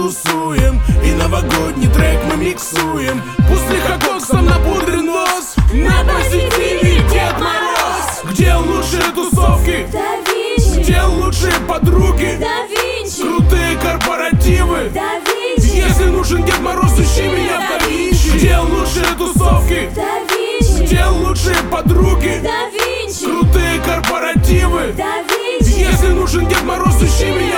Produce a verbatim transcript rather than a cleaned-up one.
тусуем, и новогодний трек мы миксуем. Пусть лихококсом напудрен нос, на позитиве Дед Мороз. Где лучшие тусовки? Да Винчи. Где лучшие подруги? Да Винчи. Крутые корпоративы? Да Винчи. Если нужен Дед Мороз, ищи меня в Да Винчи. Где лучшие тусовки? Да Винчи. Где лучшие подруги? Да Винчи. Крутые корпоративы? Да Винчи. Если нужен Дед Мороз, ищи меня